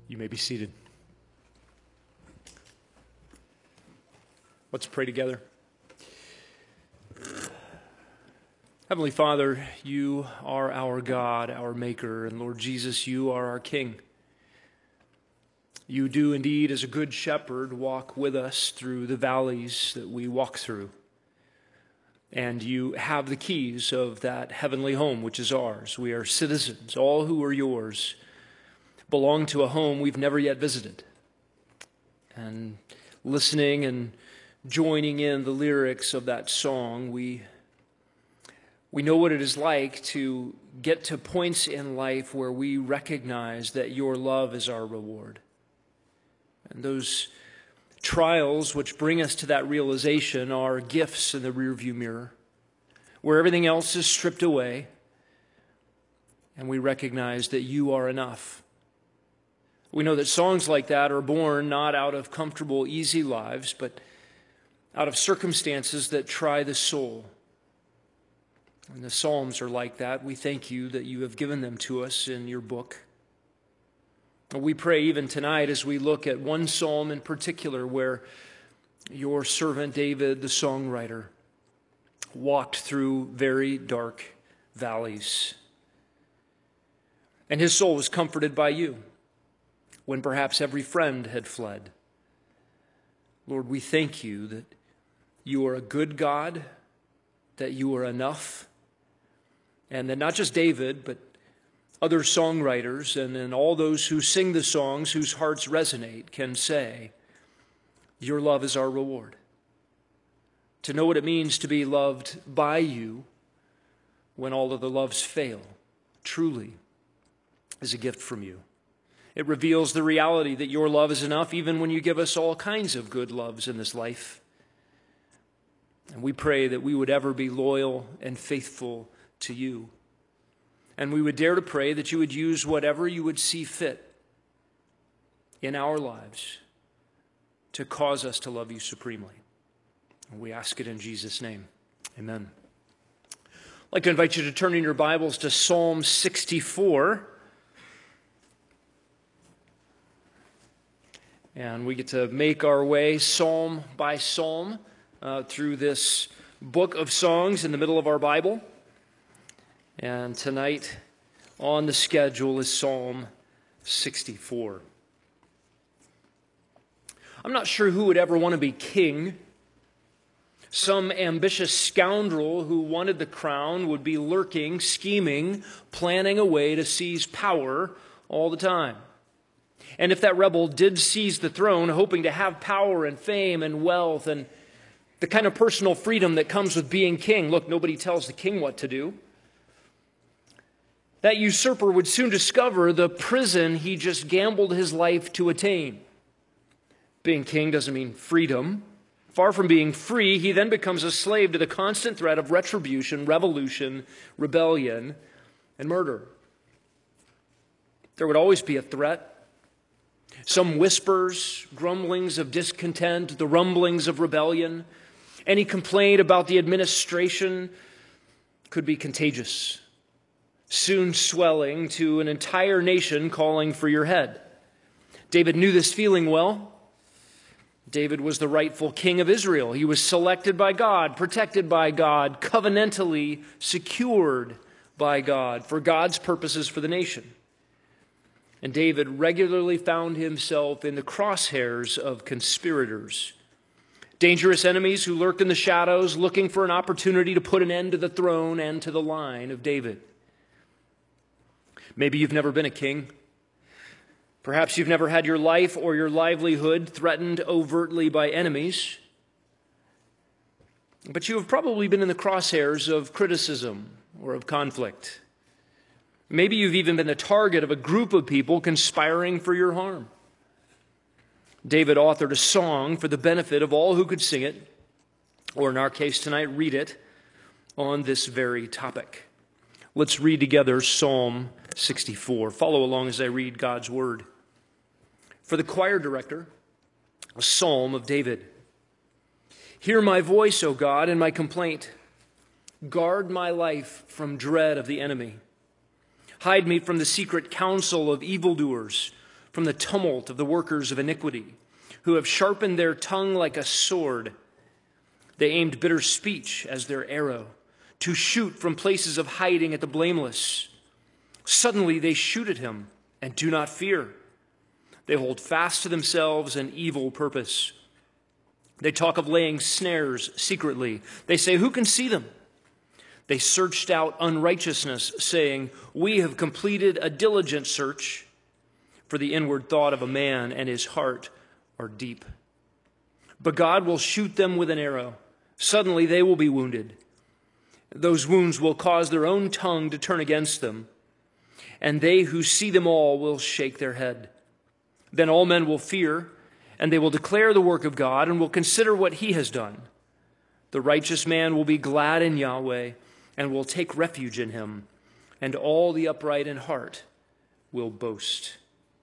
You may be seated. Let's pray together. Heavenly Father, you are our God, our Maker, and Lord Jesus, you are our King. You do indeed, as a good shepherd, walk with us through the valleys that we walk through. And you have the keys of that heavenly home, which is ours. We are citizens. All who are yours belong to a home we've never yet visited. And listening and joining in the lyrics of that song, we know what it is like to get to points in life where we recognize that your love is our reward. And those trials which bring us to that realization are gifts in the rearview mirror, where everything else is stripped away, and we recognize that you are enough. We know that songs like that are born not out of comfortable, easy lives, but out of circumstances that try the soul. And the Psalms are like that. We thank you that you have given them to us in your book. And we pray even tonight as we look at one psalm in particular where your servant David, the songwriter, walked through very dark valleys. And his soul was comforted by you when perhaps every friend had fled. Lord, we thank you that you are a good God, that you are enough, and that not just David, but other songwriters and all those who sing the songs whose hearts resonate can say, your love is our reward. To know what it means to be loved by you when all other loves fail, truly is a gift from you. It reveals the reality that your love is enough even when you give us all kinds of good loves in this life. And we pray that we would ever be loyal and faithful to you. And we would dare to pray that you would use whatever you would see fit in our lives to cause us to love you supremely. And we ask it in Jesus' name. Amen. I'd like to invite you to turn in your Bibles to Psalm 64. And we get to make our way psalm by psalm through this book of songs in the middle of our Bible. And tonight on the schedule is Psalm 64. I'm not sure who would ever want to be king. Some ambitious scoundrel who wanted the crown would be lurking, scheming, planning a way to seize power all the time. And if that rebel did seize the throne, hoping to have power and fame and wealth and the kind of personal freedom that comes with being king, look, nobody tells the king what to do. That usurper would soon discover the prison he just gambled his life to attain. Being king doesn't mean freedom. Far from being free, he then becomes a slave to the constant threat of retribution, revolution, rebellion, and murder. There would always be a threat. Some whispers, grumblings of discontent, the rumblings of rebellion, any complaint about the administration could be contagious, soon swelling to an entire nation calling for your head. David knew this feeling well. David was the rightful king of Israel. He was selected by God, protected by God, covenantally secured by God for God's purposes for the nation. And David regularly found himself in the crosshairs of conspirators, dangerous enemies who lurked in the shadows, looking for an opportunity to put an end to the throne and to the line of David. Maybe you've never been a king. Perhaps you've never had your life or your livelihood threatened overtly by enemies. But you have probably been in the crosshairs of criticism or of conflict. Maybe you've even been the target of a group of people conspiring for your harm. David authored a song for the benefit of all who could sing it, or in our case tonight, read it, on this very topic. Let's read together Psalm 64. Follow along as I read God's word. For the choir director, a psalm of David. Hear my voice, O God, and my complaint. Guard my life from dread of the enemy. Hide me from the secret counsel of evildoers. from the tumult of the workers of iniquity, who have sharpened their tongue like a sword. They aimed bitter speech as their arrow, to shoot from places of hiding at the blameless. Suddenly they shoot at him and do not fear. They hold fast to themselves an evil purpose. They talk of laying snares secretly. They say, who can see them? They searched out unrighteousness, saying, we have completed a diligent search, for the inward thought of a man and his heart are deep. But God will shoot them with an arrow. Suddenly they will be wounded. Those wounds will cause their own tongue to turn against them, and they who see them all will shake their head. Then all men will fear, and they will declare the work of God and will consider what he has done. The righteous man will be glad in Yahweh and will take refuge in him, and all the upright in heart will boast.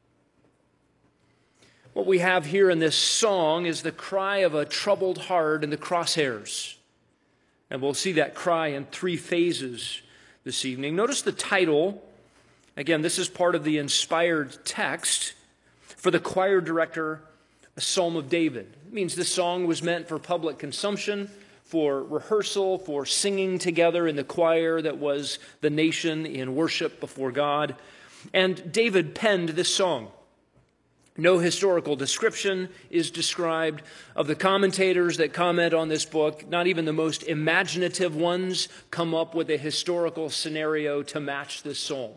What we have here in this song is the cry of a troubled heart in the crosshairs. And we'll see that cry in three phases this evening. Notice the title. Again, this is part of the inspired text for the choir director, a Psalm of David. It means this song was meant for public consumption, for rehearsal, for singing together in the choir that was the nation in worship before God. And David penned this song. No historical description is described of the commentators that comment on this book. Not even the most imaginative ones come up with a historical scenario to match this psalm.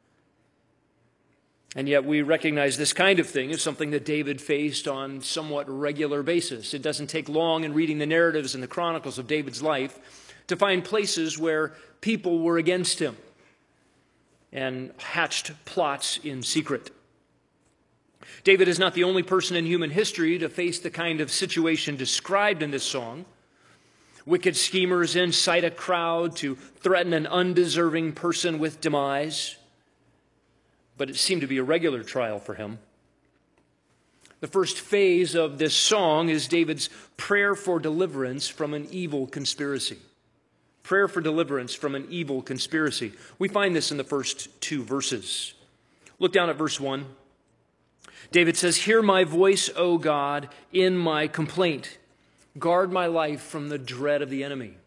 And yet we recognize this kind of thing as something that David faced on somewhat regular basis. It doesn't take long in reading the narratives and the chronicles of David's life to find places where people were against him and hatched plots in secret. David is not the only person in human history to face the kind of situation described in this song. Wicked schemers incite a crowd to threaten an undeserving person with demise. But it seemed to be a regular trial for him. The first phase of this song is David's prayer for deliverance from an evil conspiracy. Prayer for deliverance from an evil conspiracy. We find this in the first two verses. Look down at verse 1. David says, hear my voice, O God, in my complaint. Guard my life from the dread of the enemy.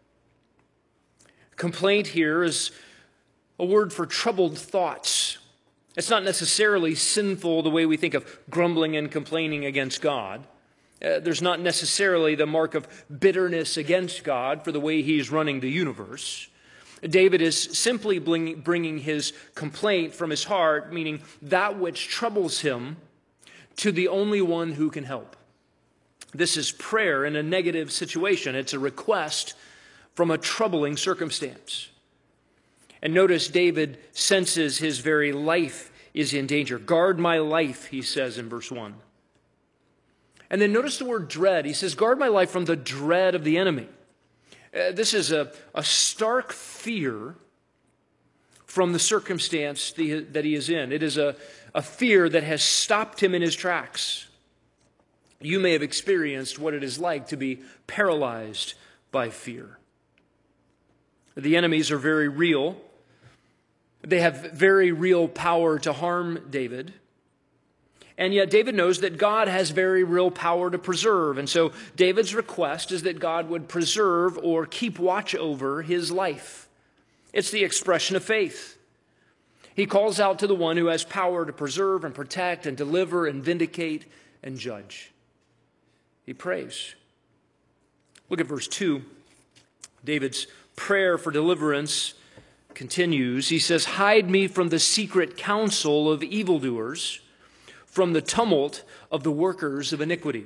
Complaint here is a word for troubled thoughts. It's not necessarily sinful the way we think of grumbling and complaining against God. There's not necessarily the mark of bitterness against God for the way he's running the universe. David is simply bringing his complaint from his heart, meaning that which troubles him, to the only one who can help. This is prayer in a negative situation. It's a request from a troubling circumstance. And notice David senses his very life is in danger. Guard my life, he says in verse 1. And then notice the word dread. He says, guard my life from the dread of the enemy. This is a stark fear from the circumstance that he is in. It is a fear that has stopped him in his tracks. You may have experienced what it is like to be paralyzed by fear. The enemies are very real. They have very real power to harm David. And yet David knows that God has very real power to preserve. And so David's request is that God would preserve or keep watch over his life. It's the expression of faith. He calls out to the one who has power to preserve and protect and deliver and vindicate and judge. He prays. Look at verse 2. David's prayer for deliverance continues. He says, hide me from the secret counsel of evildoers, from the tumult of the workers of iniquity.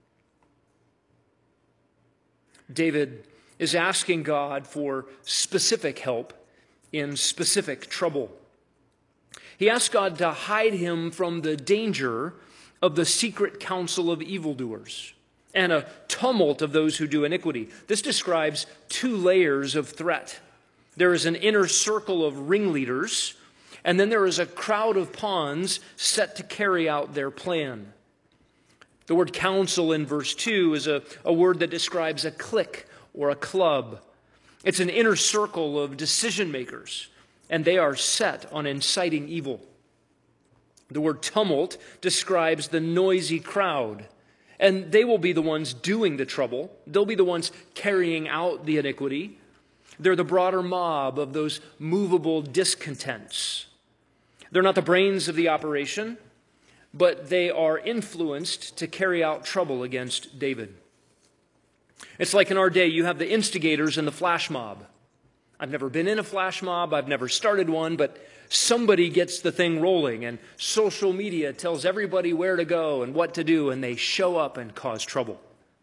David is asking God for specific help in specific trouble. He asks God to hide him from the danger of the secret counsel of evildoers and a tumult of those who do iniquity. This describes two layers of threat. There is an inner circle of ringleaders, and then there is a crowd of pawns set to carry out their plan. The word counsel in verse 2 is a word that describes a clique or a club. It's an inner circle of decision makers, and they are set on inciting evil. The word tumult describes the noisy crowd. And they will be the ones doing the trouble. They'll be the ones carrying out the iniquity. They're the broader mob of those movable discontents. They're not the brains of the operation, but they are influenced to carry out trouble against David. It's like in our day, you have the instigators and the flash mob. I've never been in a flash mob. I've never started one, but somebody gets the thing rolling, and social media tells everybody where to go and what to do, and they show up and cause trouble.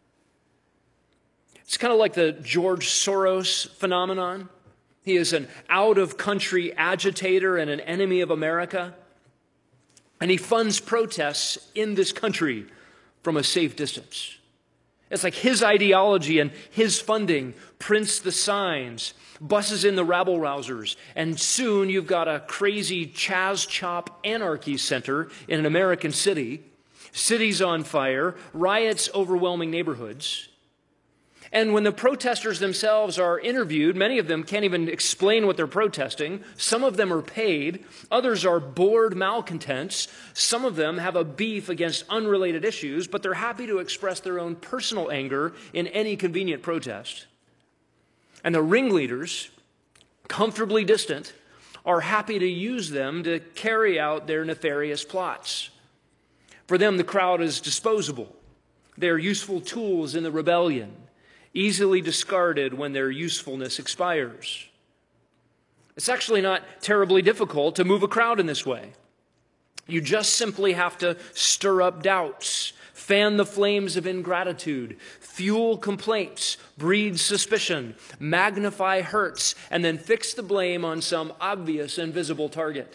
It's kind of like the George Soros phenomenon. He is an out-of-country agitator and an enemy of America, and he funds protests in this country from a safe distance. It's like his ideology and his funding prints the signs, busses in the rabble-rousers, and soon you've got a crazy Chaz Chop anarchy center in an American city, cities on fire, riots overwhelming neighborhoods. And when the protesters themselves are interviewed, many of them can't even explain what they're protesting. Some of them are paid. Others are bored malcontents. Some of them have a beef against unrelated issues, but they're happy to express their own personal anger in any convenient protest. And the ringleaders, comfortably distant, are happy to use them to carry out their nefarious plots. For them, the crowd is disposable. They're useful tools in the rebellion, easily discarded when their usefulness expires. It's actually not terribly difficult to move a crowd in this way. You just simply have to stir up doubts, fan the flames of ingratitude, fuel complaints, breed suspicion, magnify hurts, and then fix the blame on some obvious and visible target.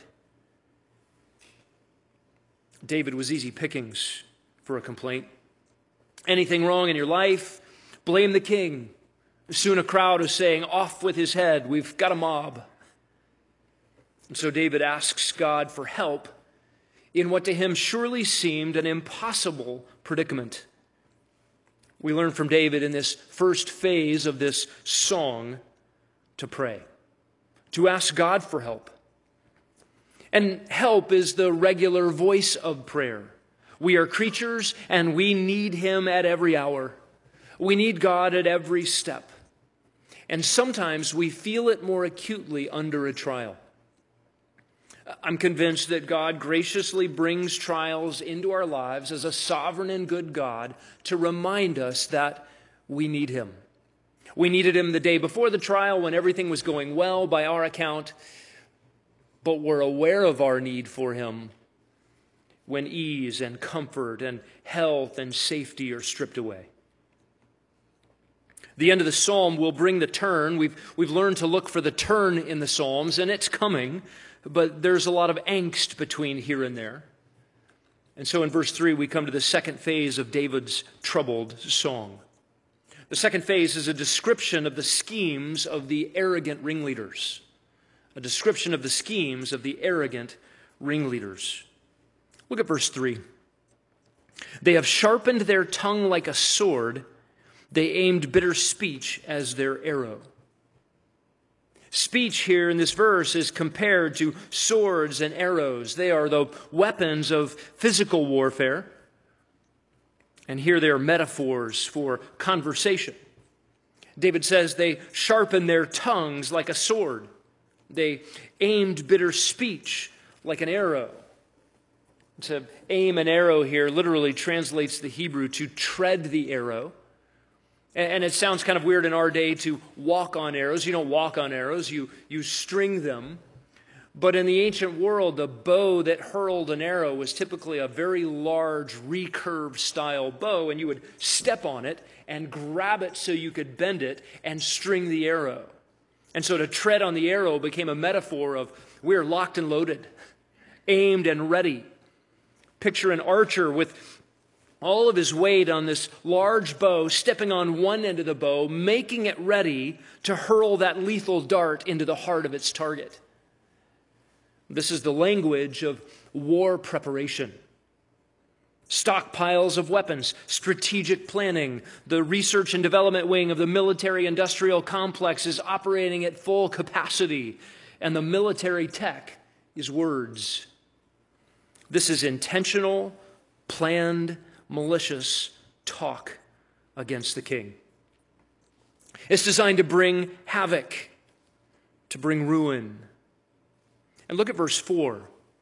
David was easy pickings for a complaint. Anything wrong in your life? Blame the king. Soon a crowd is saying, off with his head, we've got a mob. And so David asks God for help in what to him surely seemed an impossible predicament. We learn from David in this first phase of this song to pray, to ask God for help. And help is the regular voice of prayer. We are creatures and we need him at every hour. We need God at every step. And sometimes we feel it more acutely under a trial. I'm convinced that God graciously brings trials into our lives as a sovereign and good God to remind us that we need him. We needed him the day before the trial when everything was going well by our account, but we're aware of our need for him when ease and comfort and health and safety are stripped away. The end of the psalm will bring the turn. We've learned to look for the turn in the psalms, and it's coming, but there's a lot of angst between here and there. And so in verse 3, we come to the second phase of David's troubled song. The second phase is a description of the schemes of the arrogant ringleaders. A description of the schemes of the arrogant ringleaders. Look at verse 3. They have sharpened their tongue like a sword. They aimed bitter speech as their arrow. Speech here in this verse is compared to swords and arrows. They are the weapons of physical warfare. And here they are metaphors for conversation. David says they sharpened their tongues like a sword. They aimed bitter speech like an arrow. To aim an arrow here literally translates the Hebrew to tread the arrow. And it sounds kind of weird in our day to walk on arrows. You don't walk on arrows, you string them. But in the ancient world, the bow that hurled an arrow was typically a very large recurve style bow, and you would step on it and grab it so you could bend it and string the arrow. And so to tread on the arrow became a metaphor of we're locked and loaded, aimed and ready. Picture an archer with all of his weight on this large bow, stepping on one end of the bow, making it ready to hurl that lethal dart into the heart of its target. This is the language of war preparation. Stockpiles of weapons, strategic planning. The research and development wing of the military-industrial complex is operating at full capacity, and the military tech is words. This is intentional, planned, malicious talk against the king. It's designed to bring havoc, to bring ruin. And look at verse 4.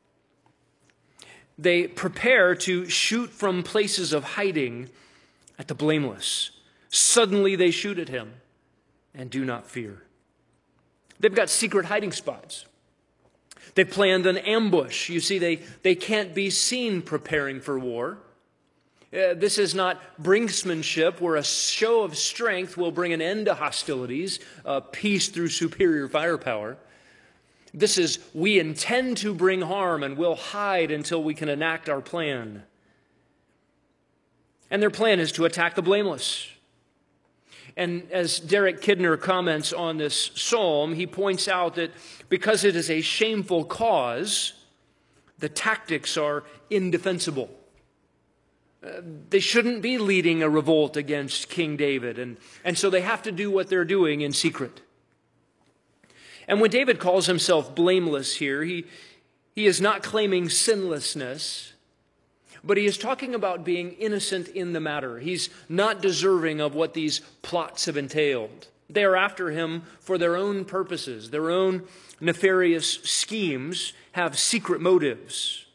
They prepare to shoot from places of hiding at the blameless. Suddenly they shoot at him and do not fear. They've got secret hiding spots. They've planned an ambush. You see, they can't be seen preparing for war. This is not brinksmanship where a show of strength will bring an end to hostilities, peace through superior firepower. This is, we intend to bring harm and we'll hide until we can enact our plan. And their plan is to attack the blameless. And as Derek Kidner comments on this psalm, he points out that because it is a shameful cause, the tactics are indefensible. They shouldn't be leading a revolt against King David, and so they have to do what they're doing in secret. And when David calls himself blameless here, he is not claiming sinlessness, but he is talking about being innocent in the matter. He's not deserving of what these plots have entailed. They are after him for their own purposes. Their own nefarious schemes have secret motives.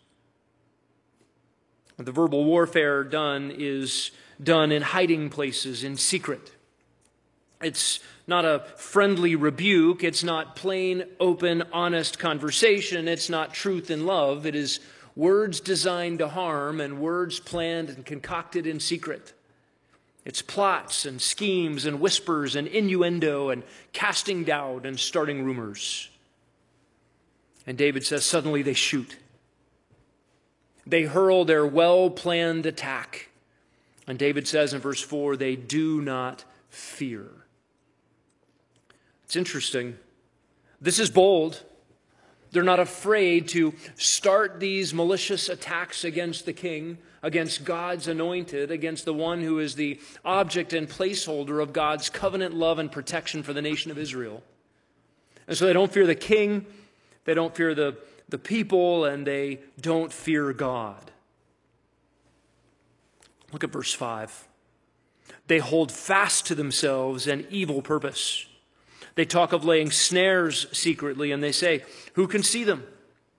The verbal warfare done is done in hiding places, in secret. It's not a friendly rebuke. It's not plain, open, honest conversation. It's not truth and love. It is words designed to harm and words planned and concocted in secret. It's plots and schemes and whispers and innuendo and casting doubt and starting rumors. And David says, suddenly they shoot. They hurl their well-planned attack. And David says in verse 4, they do not fear. It's interesting. This is bold. They're not afraid to start these malicious attacks against the king, against God's anointed, against the one who is the object and placeholder of God's covenant love and protection for the nation of Israel. And so they don't fear the king, they don't fear the people, and they don't fear God. Look at verse 5. They hold fast to themselves an evil purpose. They talk of laying snares secretly, and they say, who can see them?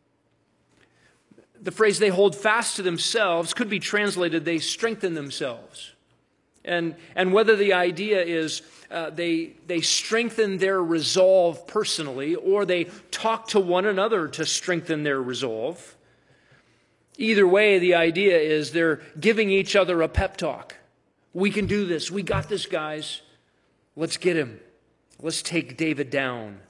The phrase they hold fast to themselves could be translated, they strengthen themselves. And whether the idea is they strengthen their resolve personally, or they talk to one another to strengthen their resolve, either way, the idea is they're giving each other a pep talk. We can do this. We got this, guys. Let's get him. Let's take David down.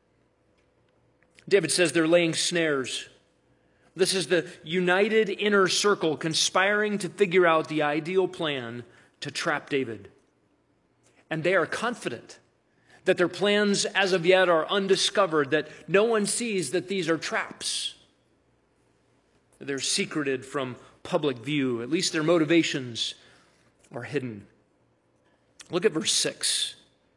David says they're laying snares. This is the united inner circle conspiring to figure out the ideal plan to trap David. And they are confident that their plans as of yet are undiscovered, that no one sees that these are traps. They're secreted from public view. At least their motivations are hidden. Look at verse 6.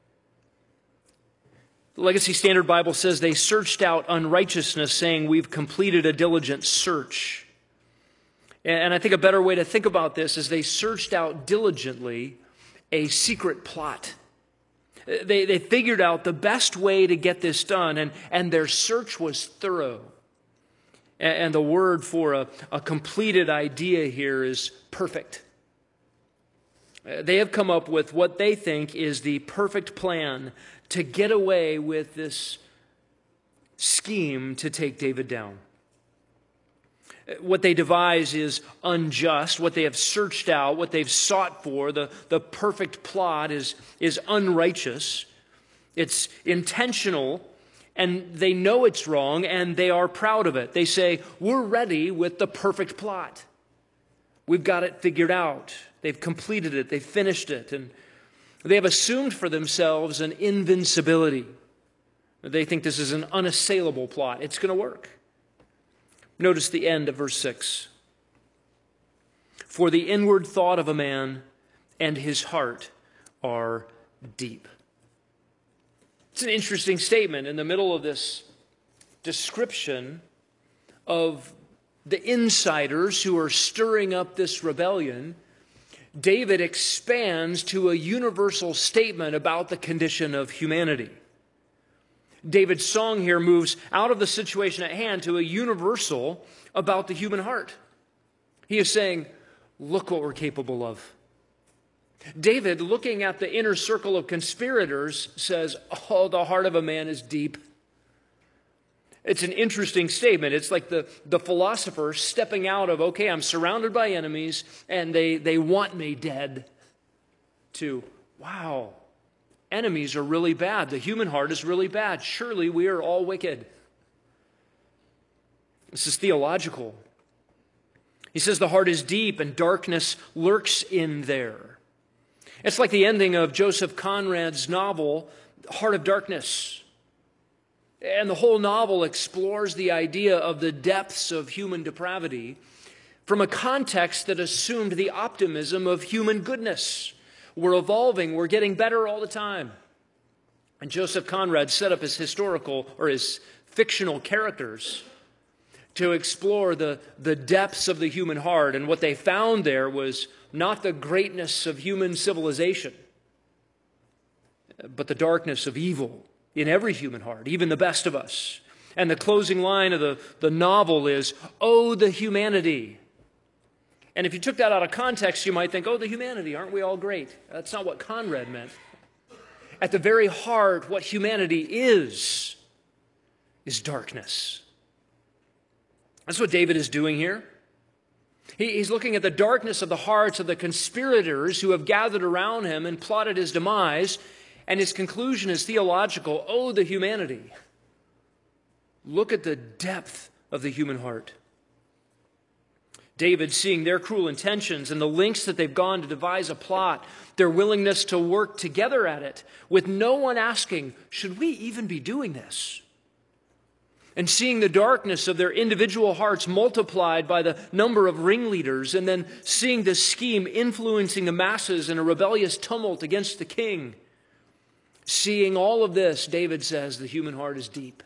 The Legacy Standard Bible says they searched out unrighteousness, saying, we've completed a diligent search. And I think a better way to think about this is they searched out diligently a secret plot. They figured out the best way to get this done, and their search was thorough. And the word for a completed idea here is perfect. They have come up with what they think is the perfect plan to get away with this scheme to take David down. What they devise is unjust. What they have searched out, what they've sought for, the perfect plot is unrighteous. It's intentional, and they know it's wrong, and they are proud of it. They say, we're ready with the perfect plot. We've got it figured out. They've completed it. They've finished it. And they have assumed for themselves an invincibility. They think this is an unassailable plot. It's going to work. Notice the end of verse 6. For the inward thought of a man and his heart are deep. It's an interesting statement in the middle of this description of the insiders who are stirring up this rebellion, David expands to a universal statement about the condition of humanity. David's song here moves out of the situation at hand to a universal about the human heart. He is saying, look what we're capable of. David, looking at the inner circle of conspirators, says, oh, the heart of a man is deep. It's an interesting statement. It's like the philosopher stepping out of, okay, I'm surrounded by enemies, and they want me dead, to, wow, enemies are really bad. The human heart is really bad. Surely we are all wicked. This is theological. He says the heart is deep and darkness lurks in there. It's like the ending of Joseph Conrad's novel, Heart of Darkness. And the whole novel explores the idea of the depths of human depravity from a context that assumed the optimism of human goodness. We're evolving, we're getting better all the time. And Joseph Conrad set up his historical or his fictional characters to explore the depths of the human heart. And what they found there was not the greatness of human civilization, but the darkness of evil in every human heart, even the best of us. And the closing line of the novel is, oh, the humanity. And if you took that out of context, you might think, oh, the humanity, aren't we all great? That's not what Conrad meant. At the very heart, what humanity is darkness. That's what David is doing here. He's looking at the darkness of the hearts of the conspirators who have gathered around him and plotted his demise, and his conclusion is theological. Oh, the humanity. Look at the depth of the human heart. David, seeing their cruel intentions and the lengths that they've gone to devise a plot, their willingness to work together at it, with no one asking, should we even be doing this? And seeing the darkness of their individual hearts multiplied by the number of ringleaders, and then seeing this scheme influencing the masses in a rebellious tumult against the king. Seeing all of this, David says the human heart is deep.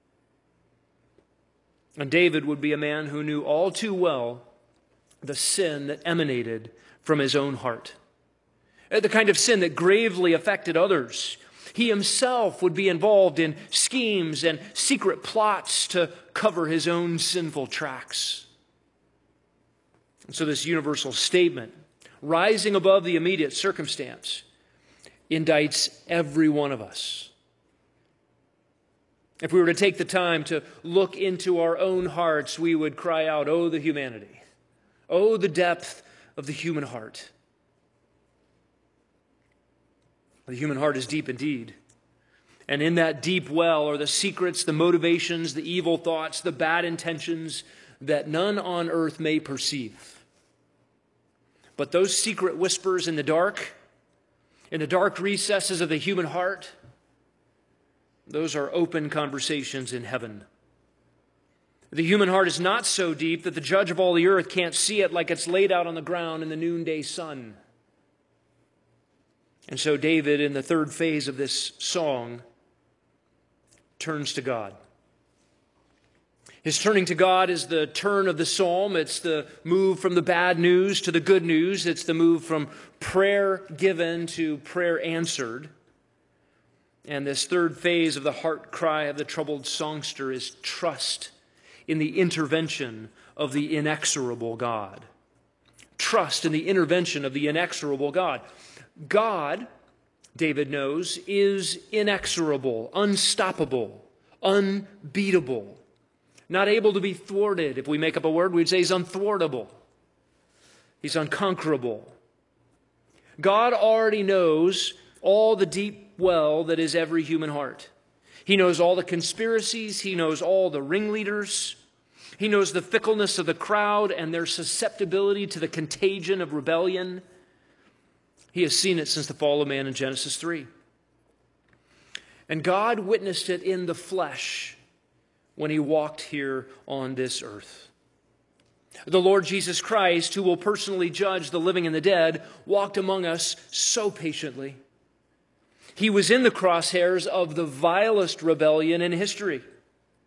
And David would be a man who knew all too well the sin that emanated from his own heart. The kind of sin that gravely affected others. He himself would be involved in schemes and secret plots to cover his own sinful tracks. And so this universal statement, rising above the immediate circumstance, indicts every one of us. If we were to take the time to look into our own hearts, we would cry out, oh, the humanity. Oh, the depth of the human heart. The human heart is deep indeed. And in that deep well are the secrets, the motivations, the evil thoughts, the bad intentions that none on earth may perceive. But those secret whispers in the dark recesses of the human heart, those are open conversations in heaven. The human heart is not so deep that the judge of all the earth can't see it like it's laid out on the ground in the noonday sun. And so David, in the third phase of this song, turns to God. His turning to God is the turn of the psalm. It's the move from the bad news to the good news. It's the move from prayer given to prayer answered. And this third phase of the heart cry of the troubled songster is trust in the intervention of the inexorable God. Trust in the intervention of the inexorable God. God, David knows, is inexorable, unstoppable, unbeatable, not able to be thwarted. If we make up a word, we'd say he's unthwartable. He's unconquerable. God already knows all the deep well that is every human heart. He knows all the conspiracies. He knows all the ringleaders. He knows the fickleness of the crowd and their susceptibility to the contagion of rebellion. He has seen it since the fall of man in Genesis 3. And God witnessed it in the flesh when he walked here on this earth. The Lord Jesus Christ, who will personally judge the living and the dead, walked among us so patiently. He was in the crosshairs of the vilest rebellion in history.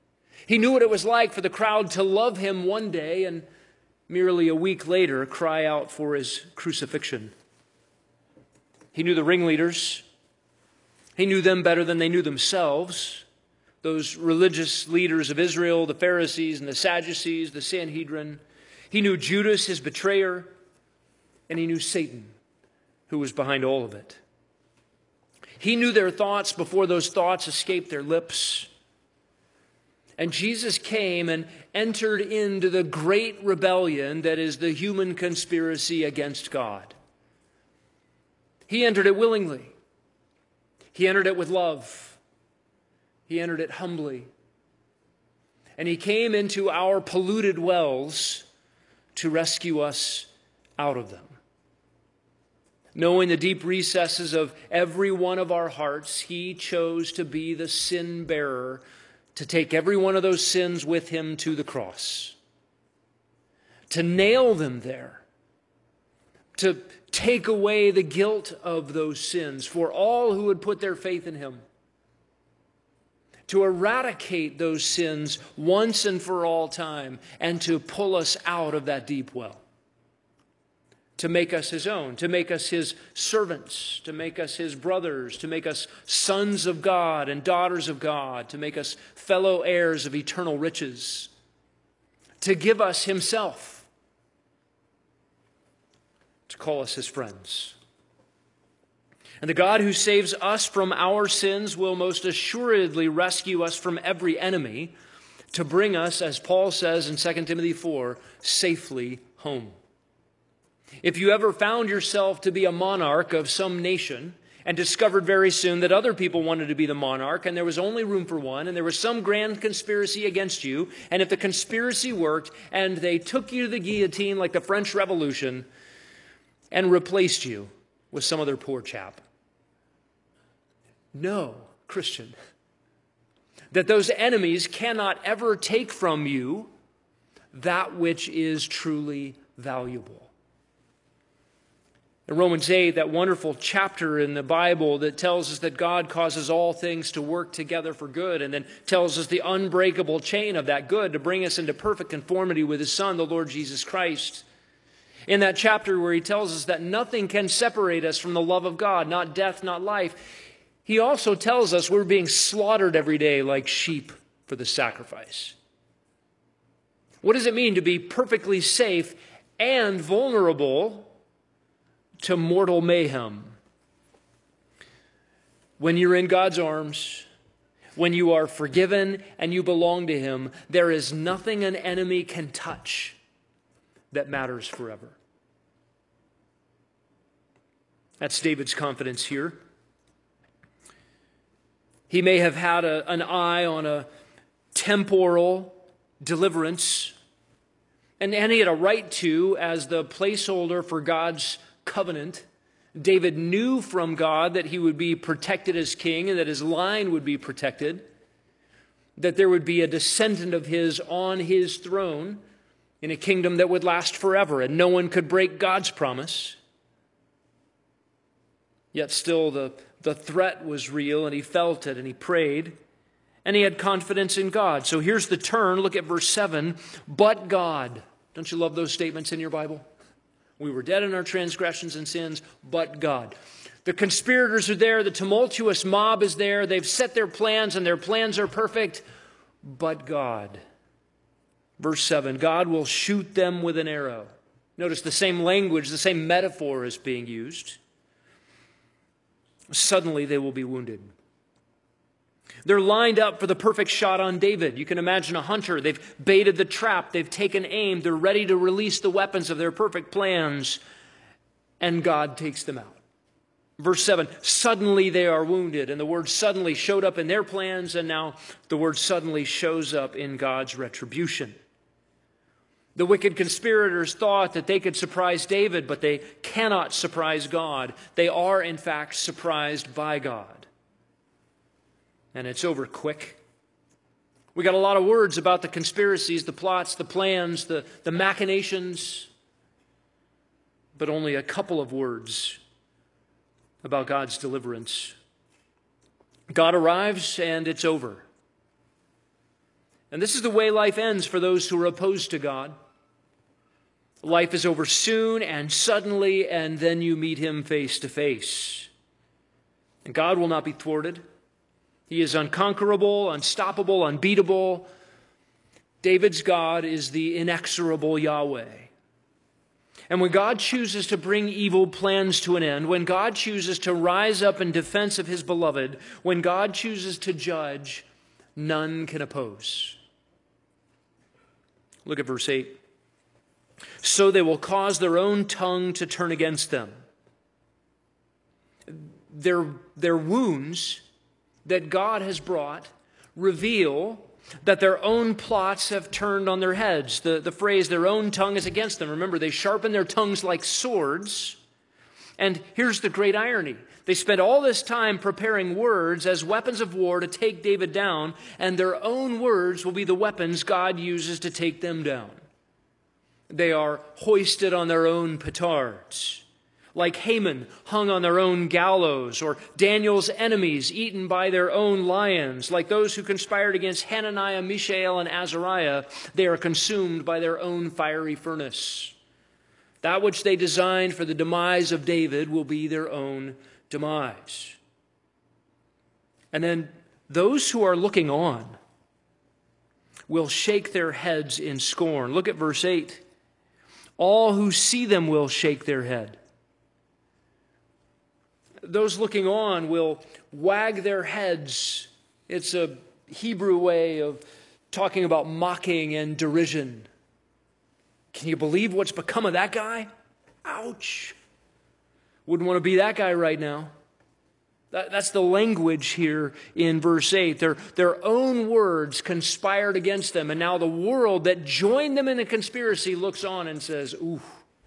He knew what it was like for the crowd to love him one day and merely a week later cry out for his crucifixion. He knew the ringleaders. He knew them better than they knew themselves. Those religious leaders of Israel, the Pharisees and the Sadducees, the Sanhedrin. He knew Judas, his betrayer, and he knew Satan, who was behind all of it. He knew their thoughts before those thoughts escaped their lips. And Jesus came and entered into the great rebellion that is the human conspiracy against God. He entered it willingly. He entered it with love. He entered it humbly. And he came into our polluted wells to rescue us out of them. Knowing the deep recesses of every one of our hearts, he chose to be the sin bearer, to take every one of those sins with him to the cross, to nail them there, to take away the guilt of those sins for all who would put their faith in him, to eradicate those sins once and for all time, and to pull us out of that deep well, to make us his own, to make us his servants, to make us his brothers, to make us sons of God and daughters of God, to make us fellow heirs of eternal riches, to give us himself, to call us his friends. And the God who saves us from our sins will most assuredly rescue us from every enemy to bring us, as Paul says in 2 Timothy 4, safely home. If you ever found yourself to be a monarch of some nation and discovered very soon that other people wanted to be the monarch and there was only room for one and there was some grand conspiracy against you, and if the conspiracy worked and they took you to the guillotine like the French Revolution and replaced you with some other poor chap, know, Christian, that those enemies cannot ever take from you that which is truly valuable. In Romans 8, that wonderful chapter in the Bible that tells us that God causes all things to work together for good, and then tells us the unbreakable chain of that good to bring us into perfect conformity with his Son, the Lord Jesus Christ. In that chapter where he tells us that nothing can separate us from the love of God, not death, not life, he also tells us we're being slaughtered every day like sheep for the sacrifice. What does it mean to be perfectly safe and vulnerable to mortal mayhem? When you're in God's arms, when you are forgiven and you belong to him, there is nothing an enemy can touch that matters forever. That's David's confidence here. He may have had an eye on a temporal deliverance, and he had a right to, as the placeholder for God's covenant. David knew from God that he would be protected as king and that his line would be protected, that there would be a descendant of his on his throne in a kingdom that would last forever, and no one could break God's promise. Yet still the threat was real, and he felt it, and he prayed, and he had confidence in God. So here's the turn. Look at verse 7. But God. Don't you love those statements in your Bible? We were dead in our transgressions and sins, but God. The conspirators are there. The tumultuous mob is there. They've set their plans, and their plans are perfect, but God. Verse 7, God will shoot them with an arrow. Notice the same language, the same metaphor is being used. Suddenly they will be wounded. They're lined up for the perfect shot on David. You can imagine a hunter. They've baited the trap. They've taken aim. They're ready to release the weapons of their perfect plans. And God takes them out. Verse 7, suddenly they are wounded. And the word suddenly showed up in their plans, and now the word suddenly shows up in God's retribution. The wicked conspirators thought that they could surprise David, but they cannot surprise God. They are, in fact, surprised by God. And it's over quick. We got a lot of words about the conspiracies, the plots, the plans, the machinations, but only a couple of words about God's deliverance. God arrives and it's over. And this is the way life ends for those who are opposed to God. Life is over soon and suddenly, and then you meet him face to face. And God will not be thwarted. He is unconquerable, unstoppable, unbeatable. David's God is the inexorable Yahweh. And when God chooses to bring evil plans to an end, when God chooses to rise up in defense of his beloved, when God chooses to judge, none can oppose. Look at verse 8. So they will cause their own tongue to turn against them. Their wounds that God has brought reveal that their own plots have turned on their heads. The phrase, their own tongue is against them. Remember, they sharpen their tongues like swords. And here's the great irony. They spent all this time preparing words as weapons of war to take David down, and their own words will be the weapons God uses to take them down. They are hoisted on their own petards, like Haman hung on their own gallows, or Daniel's enemies eaten by their own lions, like those who conspired against Hananiah, Mishael, and Azariah. They are consumed by their own fiery furnace. That which they designed for the demise of David will be their own demise. And then those who are looking on will shake their heads in scorn. Look at verse 8. All who see them will shake their head. Those looking on will wag their heads. It's a Hebrew way of talking about mocking and derision. Can you believe what's become of that guy? Ouch. Wouldn't want to be that guy right now. That's the language here in verse 8. Their own words conspired against them, and now the world that joined them in the conspiracy looks on and says, ooh.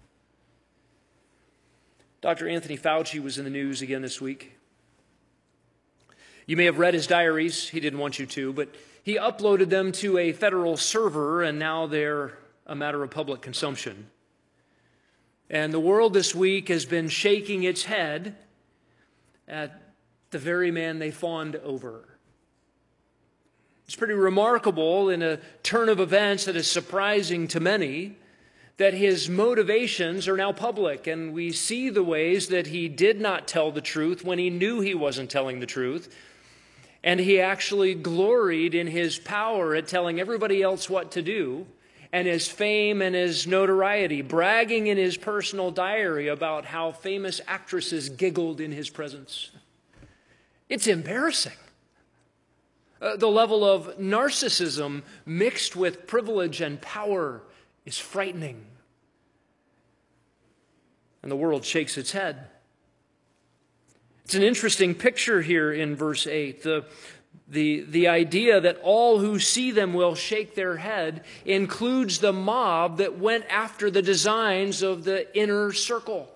Dr. Anthony Fauci was in the news again this week. You may have read his diaries. He didn't want you to, but he uploaded them to a federal server, and now they're a matter of public consumption. And the world this week has been shaking its head at the very man they fawned over. It's pretty remarkable in a turn of events that is surprising to many that his motivations are now public, and we see the ways that he did not tell the truth when he knew he wasn't telling the truth, and he actually gloried in his power at telling everybody else what to do, and his fame and his notoriety, bragging in his personal diary about how famous actresses giggled in his presence. It's embarrassing. The level of narcissism mixed with privilege and power is frightening. And the world shakes its head. It's an interesting picture here in verse 8. The idea that all who see them will shake their head includes the mob that went after the designs of the inner circle.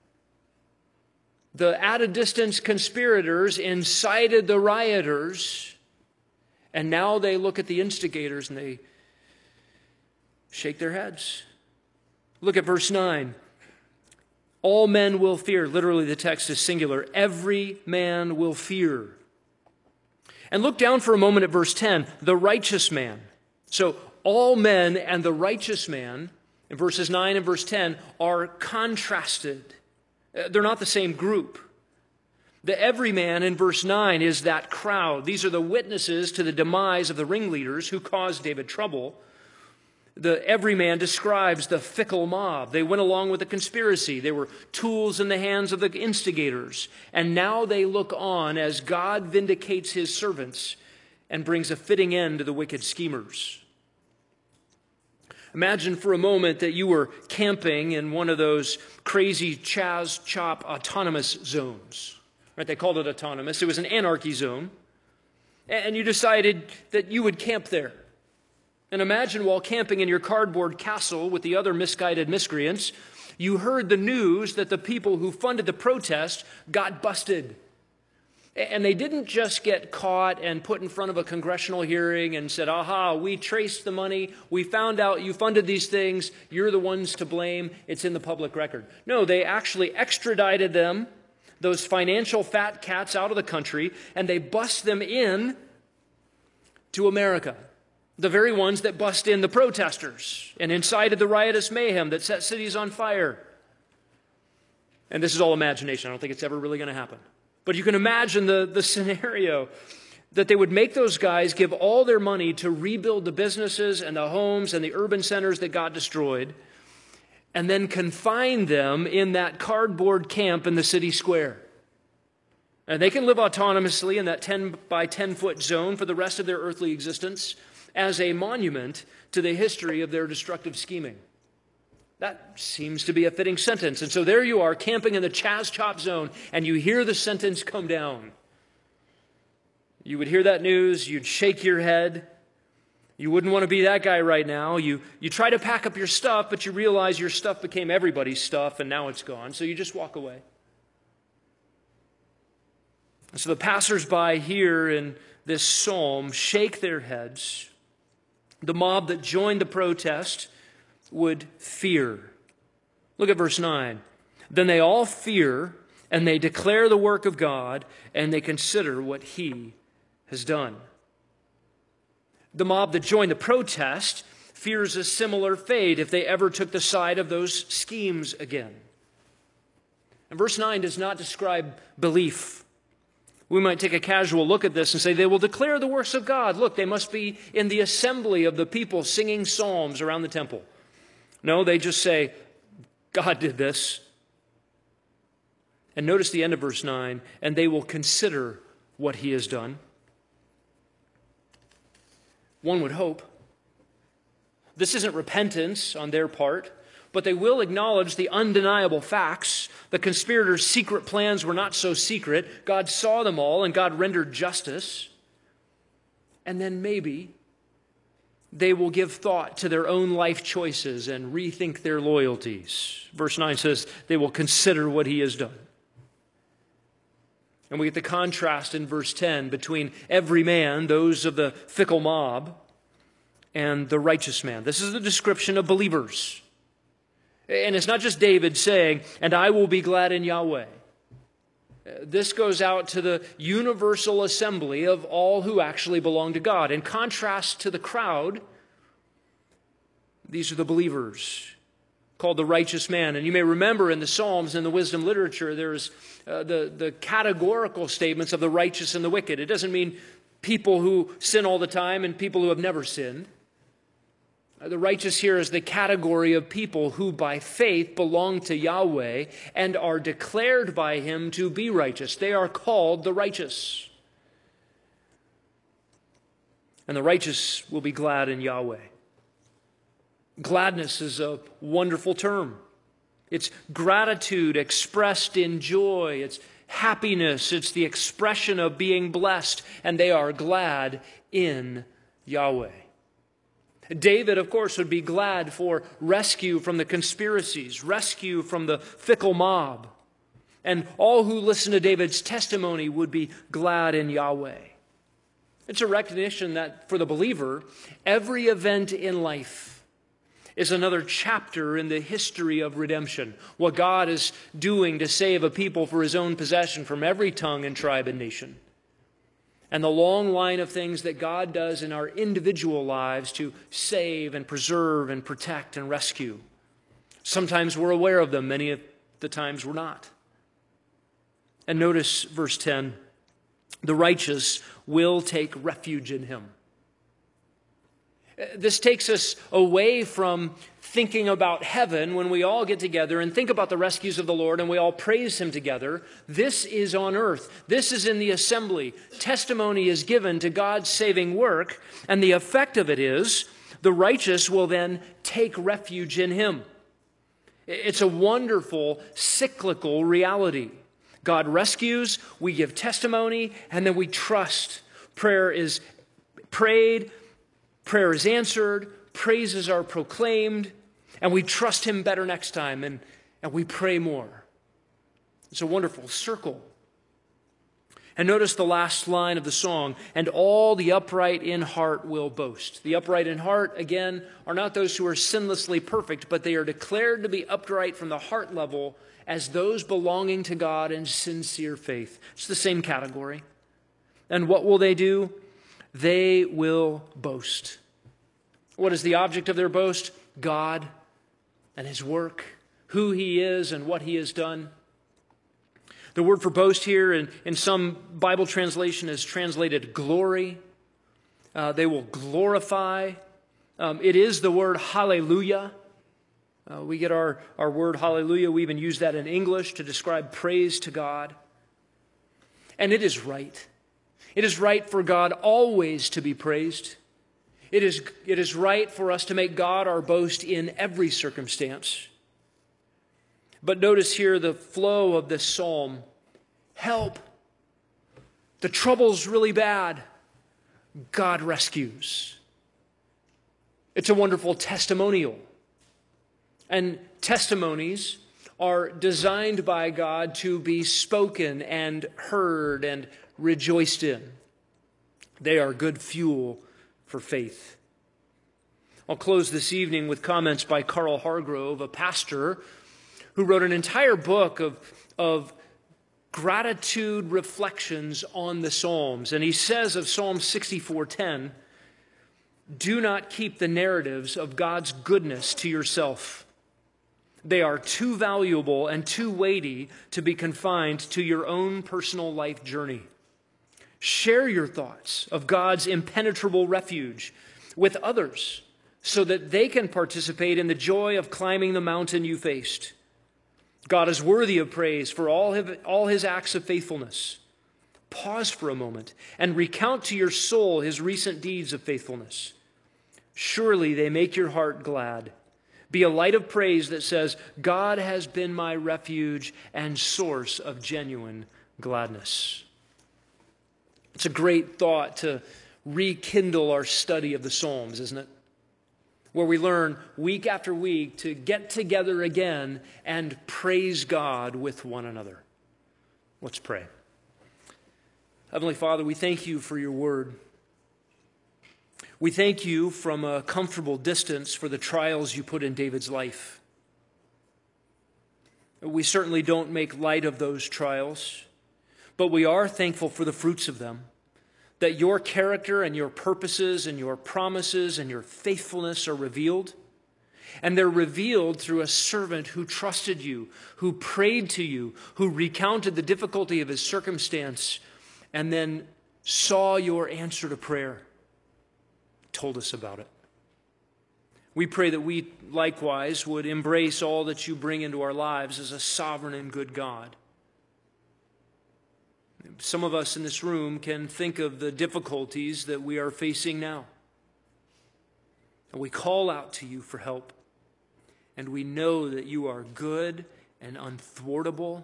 The at-a-distance conspirators incited the rioters, and now they look at the instigators and they shake their heads. Look at verse 9. All men will fear. Literally, the text is singular. Every man will fear. And look down for a moment at verse 10. The righteous man. So all men and the righteous man, in verses 9 and verse 10, are contrasted. They're not the same group. The everyman in verse 9 is that crowd. These are the witnesses to the demise of the ringleaders who caused David trouble. The everyman describes the fickle mob. They went along with the conspiracy. They were tools in the hands of the instigators. And now they look on as God vindicates his servants and brings a fitting end to the wicked schemers. Imagine for a moment that you were camping in one of those crazy Chaz Chop autonomous zones. Right? They called it autonomous. It was an anarchy zone. And you decided that you would camp there. And imagine while camping in your cardboard castle with the other misguided miscreants, you heard the news that the people who funded the protest got busted. And they didn't just get caught and put in front of a congressional hearing and said, aha, we traced the money, we found out you funded these things, you're the ones to blame, it's in the public record. No, they actually extradited them, those financial fat cats, out of the country, and they bust them in to America. The very ones that bust in the protesters and incited the riotous mayhem that set cities on fire. And this is all imagination. I don't think it's ever really going to happen. But you can imagine the scenario that they would make those guys give all their money to rebuild the businesses and the homes and the urban centers that got destroyed, and then confine them in that cardboard camp in the city square. And they can live autonomously in that 10 by 10 foot zone for the rest of their earthly existence as a monument to the history of their destructive scheming. That seems to be a fitting sentence. And so there you are, camping in the Chaz Chop zone, and you hear the sentence come down. You would hear that news, you'd shake your head. You wouldn't want to be that guy right now. You try to pack up your stuff, but you realize your stuff became everybody's stuff, and now it's gone. So you just walk away. And so the passersby here in this psalm shake their heads. The mob that joined the protest would fear. Look at verse 9. Then they all fear, and they declare the work of God, and they consider what He has done. The mob that joined the protest fears a similar fate if they ever took the side of those schemes again. And verse 9 does not describe belief. We might take a casual look at this and say they will declare the works of God. Look, they must be in the assembly of the people singing psalms around the temple. No, they just say, God did this. And notice the end of verse 9, and they will consider what He has done. One would hope. This isn't repentance on their part, but they will acknowledge the undeniable facts. The conspirators' secret plans were not so secret. God saw them all, and God rendered justice. And then maybe they will give thought to their own life choices and rethink their loyalties. Verse 9 says they will consider what He has done. And we get the contrast in verse 10 between every man, those of the fickle mob, and the righteous man. This is the description of believers. And it's not just David saying, and I will be glad in Yahweh. This goes out to the universal assembly of all who actually belong to God. In contrast to the crowd, these are the believers, called the righteous man. And you may remember in the Psalms and the wisdom literature, there's the categorical statements of the righteous and the wicked. It doesn't mean people who sin all the time and people who have never sinned. The righteous here is the category of people who by faith belong to Yahweh and are declared by Him to be righteous. They are called the righteous. And the righteous will be glad in Yahweh. Gladness is a wonderful term. It's gratitude expressed in joy. It's happiness. It's the expression of being blessed. And they are glad in Yahweh. David, of course, would be glad for rescue from the conspiracies, rescue from the fickle mob. And all who listen to David's testimony would be glad in Yahweh. It's a recognition that for the believer, every event in life is another chapter in the history of redemption. What God is doing to save a people for His own possession from every tongue and tribe and nation. And the long line of things that God does in our individual lives to save and preserve and protect and rescue. Sometimes we're aware of them, many of the times we're not. And notice verse 10, the righteous will take refuge in Him. This takes us away from thinking about heaven when we all get together and think about the rescues of the Lord and we all praise Him together. This is on earth. This is in the assembly. Testimony is given to God's saving work, and the effect of it is the righteous will then take refuge in Him. It's a wonderful cyclical reality. God rescues, we give testimony, and then we trust. Prayer is prayed, prayer is answered, praises are proclaimed, and we trust Him better next time, and we pray more. It's a wonderful circle. And notice the last line of the song, and all the upright in heart will boast. The upright in heart, again, are not those who are sinlessly perfect, but they are declared to be upright from the heart level as those belonging to God in sincere faith. It's the same category. And what will they do? They will boast. What is the object of their boast? God and his work, who he is and what he has done. The word for boast here in some Bible translation is translated glory. They will glorify. It is the word hallelujah. We get our word hallelujah. We even use that in English to describe praise to God. And it is right. It is right for God always to be praised. It is right for us to make God our boast in every circumstance. But notice here the flow of this psalm. Help. The trouble's really bad. God rescues. It's a wonderful testimonial. And testimonies are designed by God to be spoken and heard and rejoiced in. They are good fuel for faith. I'll close this evening with comments by Carl Hargrove, a pastor who wrote an entire book of gratitude reflections on the Psalms. And he says of Psalm 64:10, do not keep the narratives of God's goodness to yourself. They are too valuable and too weighty to be confined to your own personal life journey. Share your thoughts of God's impenetrable refuge with others so that they can participate in the joy of climbing the mountain you faced. God is worthy of praise for all his acts of faithfulness. Pause for a moment and recount to your soul his recent deeds of faithfulness. Surely they make your heart glad. Be a light of praise that says, God has been my refuge and source of genuine gladness. It's a great thought to rekindle our study of the Psalms, isn't it? Where we learn week after week to get together again and praise God with one another. Let's pray. Heavenly Father, we thank you for your word. We thank you from a comfortable distance for the trials you put in David's life. We certainly don't make light of those trials, but we are thankful for the fruits of them, that your character and your purposes and your promises and your faithfulness are revealed. And they're revealed through a servant who trusted you, who prayed to you, who recounted the difficulty of his circumstance, and then saw your answer to prayer, told us about it. We pray that we likewise would embrace all that you bring into our lives as a sovereign and good God. Some of us in this room can think of the difficulties that we are facing now. And we call out to you for help. And we know that you are good and unthwartable,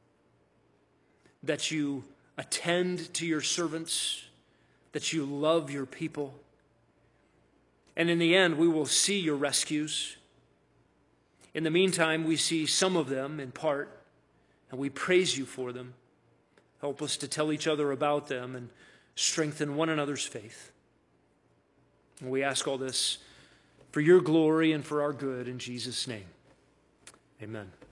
that you attend to your servants, that you love your people. And in the end, we will see your rescues. In the meantime, we see some of them in part, and we praise you for them. Help us to tell each other about them and strengthen one another's faith. And we ask all this for your glory and for our good in Jesus' name. Amen.